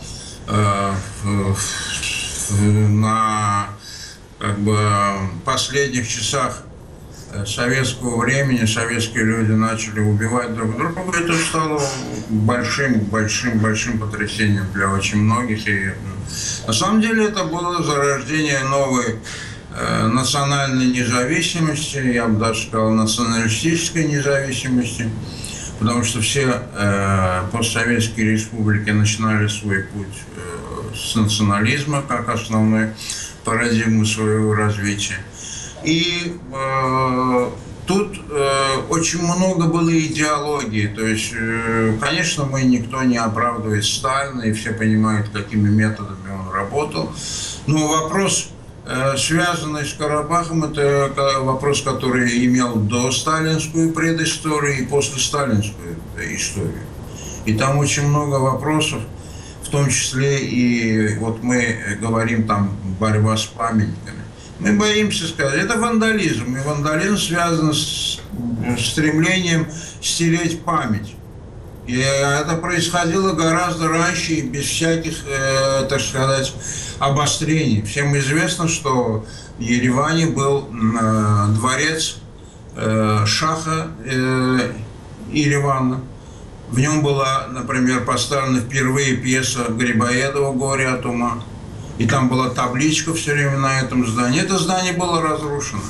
на последних часах советского времени советские люди начали убивать друг друга, это стало большим потрясением для очень многих. И на самом деле это было зарождение новой национальной независимости, я бы даже сказал, националистической независимости, потому что все постсоветские республики начинали свой путь с национализма как основной парадигмы своего развития. И тут очень много было идеологии. То есть, конечно, никто не оправдывает Сталина, и все понимают, какими методами он работал. Но вопрос, связанный с Карабахом, это вопрос, который имел досталинскую предысторию и послесталинскую историю. И там очень много вопросов, в том числе и вот мы говорим там борьба с памятниками. Мы боимся сказать, это вандализм. И вандализм связан с стремлением стереть память. И это происходило гораздо раньше и без всяких, так сказать, обострений. Всем известно, что в Ереване был дворец Шаха Еревана. В нем была, например, поставлена впервые пьеса Грибоедова «Горе от ума». И там была табличка все время на этом здании. Это здание было разрушено.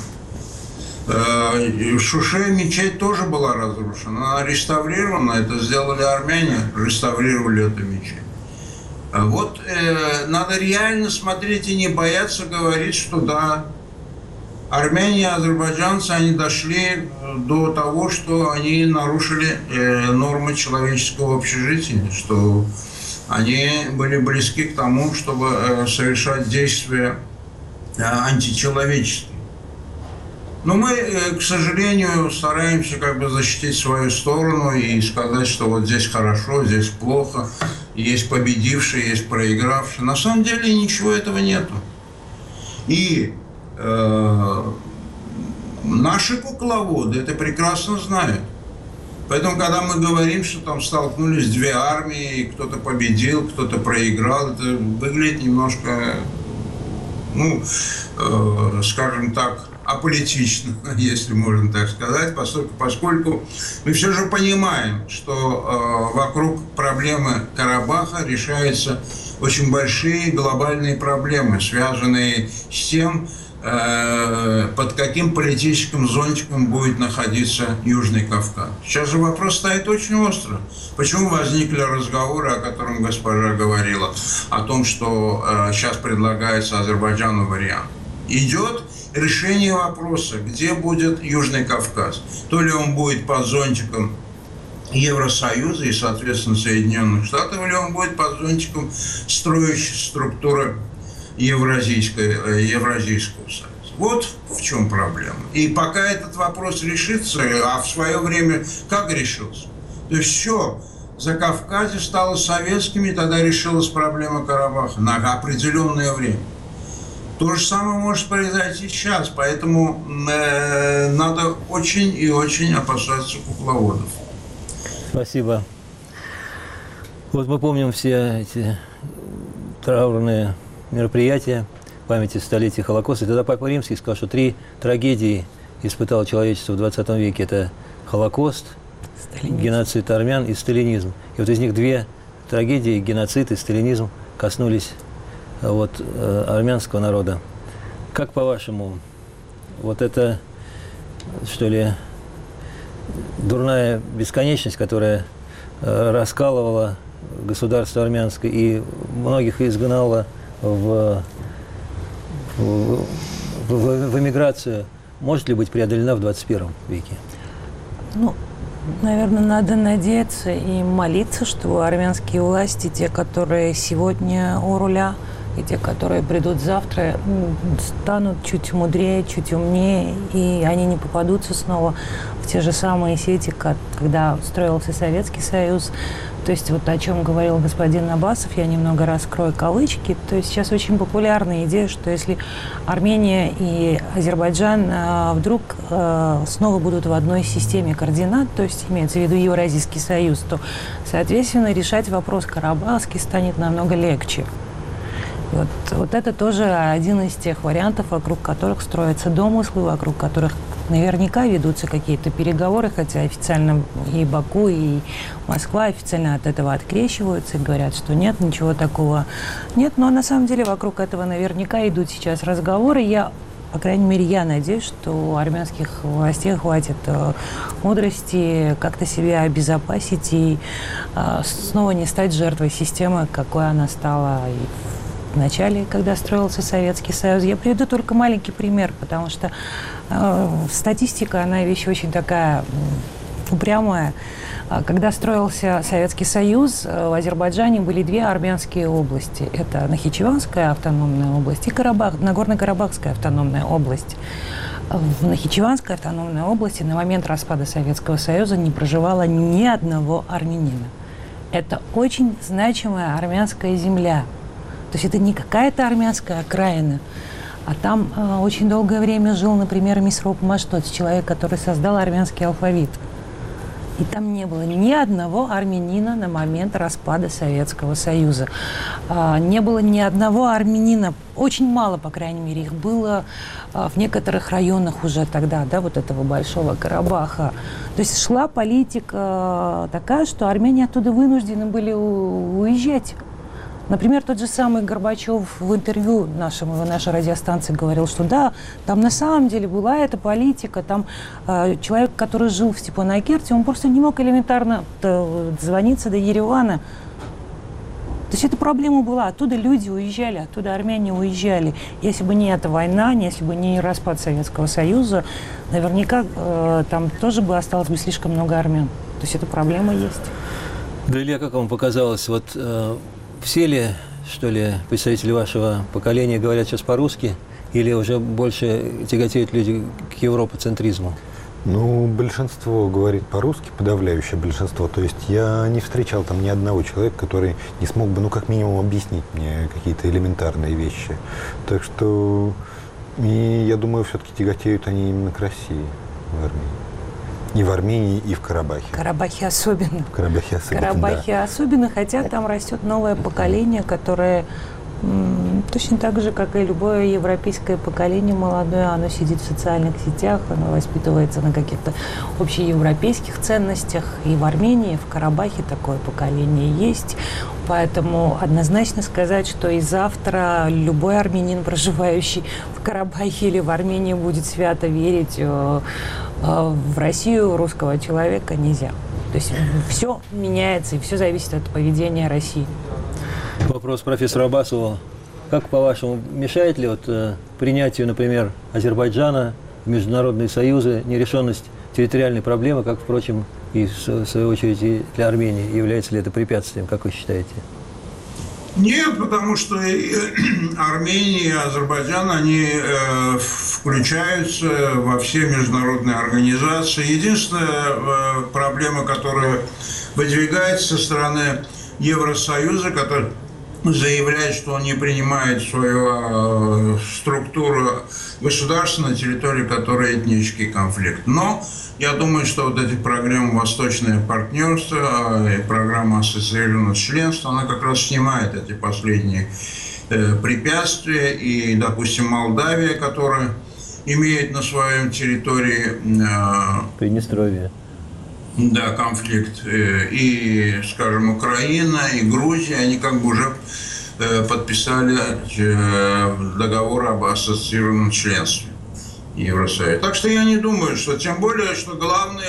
В Шуше мечеть тоже была разрушена. Она реставрирована. Это сделали армяне, реставрировали эту мечеть. Вот надо реально смотреть и не бояться говорить, что да, армяне и азербайджанцы, они дошли до того, что они нарушили нормы человеческого общежития, что они были близки к тому, чтобы совершать действия античеловеческие. Но мы, к сожалению, стараемся защитить свою сторону и сказать, что вот здесь хорошо, здесь плохо, есть победившие, есть проигравшие. На самом деле ничего этого нету. И наши кукловоды это прекрасно знают. Поэтому, когда мы говорим, что там столкнулись две армии, кто-то победил, кто-то проиграл, это выглядит немножко, скажем так, аполитично, если можно так сказать, поскольку мы все же понимаем, что вокруг проблемы Карабаха решаются очень большие глобальные проблемы, связанные с тем, под каким политическим зонтиком будет находиться Южный Кавказ. Сейчас же вопрос стоит очень остро. Почему возникли разговоры, о котором госпожа говорила, о том, что сейчас предлагается Азербайджану вариант? Идет решение вопроса, где будет Южный Кавказ. То ли он будет под зонтиком Евросоюза и, соответственно, Соединенных Штатов, или он будет под зонтиком строящей структуры Евразийского союза. Вот в чем проблема. И пока этот вопрос решится, а в свое время как решился? То есть все, Закавказье стало советским, и тогда решилась проблема Карабаха на определенное время. То же самое может произойти сейчас, поэтому надо очень и очень опасаться кукловодов. Спасибо. Вот мы помним все эти траурные мероприятия в памяти столетия Холокоста. И тогда Папа Римский сказал, что 3 трагедии испытало человечество в 20 веке. Это Холокост, геноцид армян и сталинизм. И вот из них 2 трагедии, геноцид и сталинизм, коснулись армянского народа. Как по-вашему, вот это, что ли, дурная бесконечность, которая раскалывала государство армянское и многих изгнала в эмиграцию, может ли быть преодолена в 21 веке? Ну, наверное, надо надеяться и молиться, что армянские власти, те, которые сегодня у руля, и те, которые придут завтра, станут чуть мудрее, чуть умнее, и они не попадутся снова в те же самые сети, когда строился Советский Союз. То есть вот о чем говорил господин Аббасов, я немного раскрою кавычки. То есть сейчас очень популярная идея, что если Армения и Азербайджан вдруг снова будут в одной системе координат, то есть имеется в виду Евразийский Союз, то, соответственно, решать вопрос карабахский станет намного легче. Вот это тоже один из тех вариантов, вокруг которых строятся домыслы, вокруг которых наверняка ведутся какие-то переговоры, хотя официально и Баку, и Москва официально от этого открещиваются и говорят, что нет, ничего такого нет. Но на самом деле вокруг этого наверняка идут сейчас разговоры. По крайней мере, я надеюсь, что у армянских властей хватит мудрости как-то себя обезопасить и снова не стать жертвой системы, какой она стала и в начале, когда строился Советский Союз. Я приведу только маленький пример, потому что статистика, она вещь очень такая упрямая. Когда строился Советский Союз, в Азербайджане были 2 армянские области. Это Нахичеванская автономная область и Нагорно-Карабахская автономная область. В Нахичеванской автономной области на момент распада Советского Союза не проживало ни одного армянина. Это очень значимая армянская земля. То есть это не какая-то армянская окраина, а там очень долгое время жил, например, Мисроп Маштоц, человек, который создал армянский алфавит. И там не было ни одного армянина на момент распада Советского Союза. Не было ни одного армянина, очень мало, по крайней мере, их было в некоторых районах уже тогда, да, вот этого Большого Карабаха. То есть шла политика такая, что армяне оттуда вынуждены были уезжать. Например, тот же самый Горбачев в интервью нашей радиостанции говорил, что да, там на самом деле была эта политика, там человек, который жил в Степанакерте, он просто не мог элементарно дозвониться до Еревана. То есть эта проблема была, оттуда люди уезжали, оттуда армяне уезжали. Если бы не эта война, если бы не распад Советского Союза, наверняка там тоже бы осталось бы слишком много армян. То есть эта проблема есть. Да, Илья, как вам показалось, вот все ли, что ли, представители вашего поколения говорят сейчас по-русски, или уже больше тяготеют люди к европоцентризму? Ну, большинство говорит по-русски, подавляющее большинство. То есть я не встречал там ни одного человека, который не смог бы, ну, как минимум, объяснить мне какие-то элементарные вещи. Так что, я думаю, все-таки тяготеют они именно к России в Армении. И в Армении, и в Карабахе. В Карабахе особенно. В Карабахе особенно, Карабахе да. особенно, хотя там растет новое поколение, которое Точно так же, как и любое европейское поколение молодое, оно сидит в социальных сетях, оно воспитывается на каких-то общеевропейских ценностях. И в Армении, и в Карабахе такое поколение есть. Поэтому однозначно сказать, что и завтра любой армянин, проживающий в Карабахе или в Армении, будет свято верить в Россию русского человека нельзя. То есть все меняется, и все зависит от поведения России. Вопрос профессору Аббасову. Как, по-вашему, мешает ли принятию, например, Азербайджана в международные союзы нерешенность территориальной проблемы, как, впрочем, и, в свою очередь, и для Армении? Является ли это препятствием, как вы считаете? Нет, потому что Армения и Азербайджан, они включаются во все международные организации. Единственная проблема, которая выдвигается со стороны Евросоюза, который заявляет, что он не принимает свою структуру государства, на территории которой этнический конфликт. Но я думаю, что вот эти программы «Восточное партнерство» и программа ассоциированного членства, она как раз снимает эти последние препятствия. И, допустим, Молдавия, которая имеет на своем территории Приднестровье. Да, конфликт. И, скажем, Украина, и Грузия, они как бы уже подписали договор об ассоциированном членстве Евросоюза. Так что я не думаю, что, тем более, что главное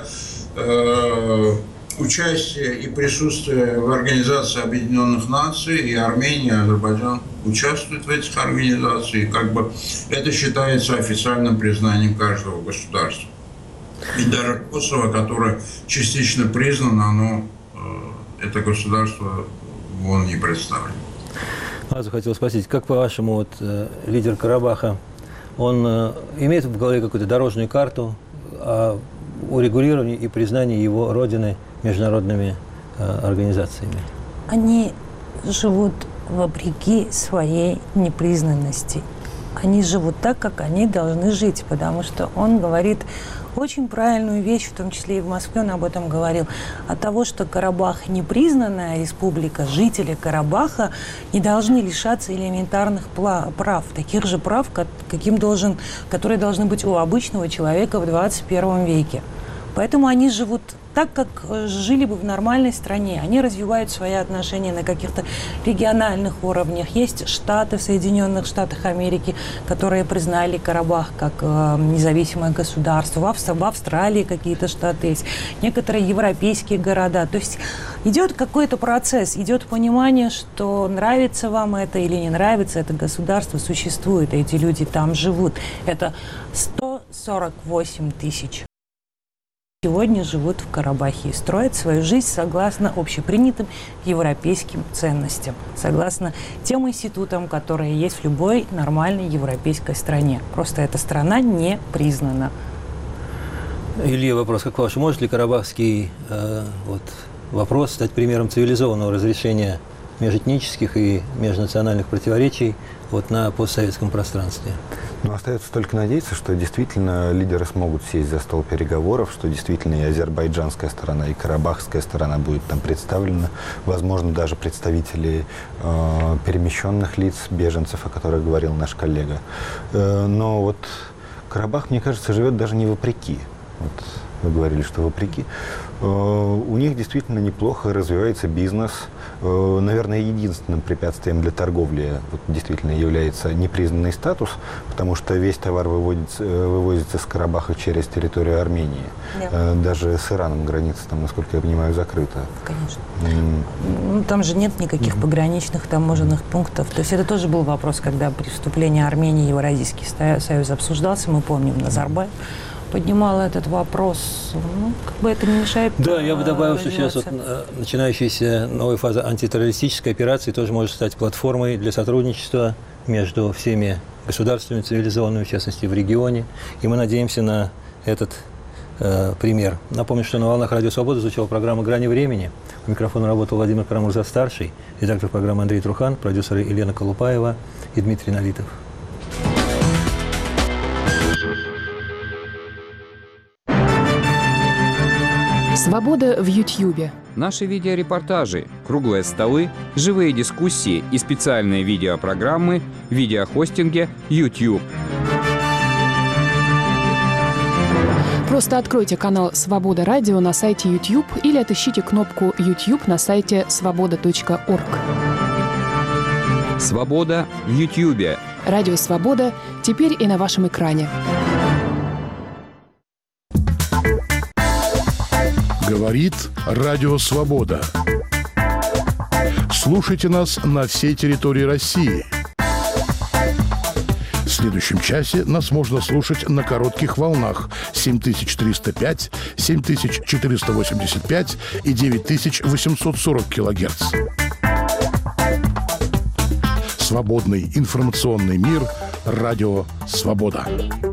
это участие и присутствие в Организации Объединенных Наций, и Армения, и Азербайджан участвуют в этих организациях, и как бы это считается официальным признанием каждого государства. И даже Косово, которое частично признано, это государство вон не представлено. Я захотел спросить, как по-вашему лидер Карабаха, он имеет в голове какую-то дорожную карту о урегулировании и признании его родины международными организациями? Они живут вопреки своей непризнанности. Они живут так, как они должны жить, потому что он говорит очень правильную вещь, в том числе и в Москве он об этом говорил, от того, что Карабах непризнанная республика, жители Карабаха не должны лишаться элементарных прав, таких же прав, которые должны быть у обычного человека в 21 веке. Поэтому они живут так, как жили бы в нормальной стране. Они развивают свои отношения на каких-то региональных уровнях. Есть штаты в Соединенных Штатах Америки, которые признали Карабах как независимое государство. В Австралии какие-то штаты есть. Некоторые европейские города. То есть идет какой-то процесс, идет понимание, что нравится вам это или не нравится, это государство существует, эти люди там живут. Это 148 тысяч. Сегодня живут в Карабахе и строят свою жизнь согласно общепринятым европейским ценностям, согласно тем институтам, которые есть в любой нормальной европейской стране. Просто эта страна не признана. Илья, вопрос как ваш. Может ли карабахский вопрос стать примером цивилизованного разрешения межэтнических и межнациональных противоречий на постсоветском пространстве? Но остается только надеяться, что действительно лидеры смогут сесть за стол переговоров, что действительно и азербайджанская сторона, и карабахская сторона будет там представлена. Возможно, даже представители перемещенных лиц, беженцев, о которых говорил наш коллега. Но Карабах, мне кажется, живет даже не вопреки. Вы говорили, что вопреки. У них действительно неплохо развивается бизнес. Наверное, единственным препятствием для торговли действительно является непризнанный статус, потому что весь товар вывозится с Карабаха через территорию Армении. Да. Даже с Ираном граница там, насколько я понимаю, закрыта. Конечно. Там же нет никаких пограничных таможенных пунктов. То есть это тоже был вопрос, когда при вступлении Армении в Евразийский союз обсуждался, мы помним, Назарбаев поднимала этот вопрос. Это не мешает. Да, я бы добавил, что сейчас начинающаяся новая фаза антитеррористической операции тоже может стать платформой для сотрудничества между всеми государствами цивилизованными, в частности, в регионе. И мы надеемся на этот пример. Напомню, что на волнах Радио Свобода звучала программа «Грани времени». У микрофона работал Владимир Карамурза-старший, редактор программы Андрей Трухан, продюсеры Елена Колупаева и Дмитрий Налитов. Свобода в Ютьюбе. Наши видеорепортажи, круглые столы, живые дискуссии и специальные видеопрограммы в видеохостинге YouTube. Просто откройте канал «Свобода Радио» на сайте YouTube или отыщите кнопку YouTube на сайте svoboda.org. Свобода в Ютьюбе. Радио «Свобода» теперь и на вашем экране. Говорит Радио Свобода. Слушайте нас на всей территории России. В следующем часе нас можно слушать на коротких волнах 7305, 7485 и 9840 килогерц. Свободный информационный мир. Радио Свобода.